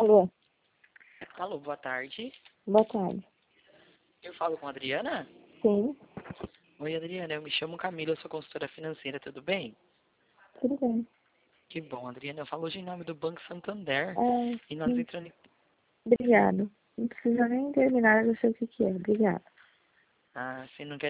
Alô, Alô, boa tarde. boa tarde. Eu falo com a Adriana? Sim, Oi, Adriana, eu me chamo Camila, eu sou consultora financeira, tudo bem? tudo bem. Que bom, Adriana, eu falo hoje em nome do Banco Santander e nós Sim, entrando em... obrigado. Não precisa nem terminar, eu já sei o que que é. Obrigada. Ah, você não quer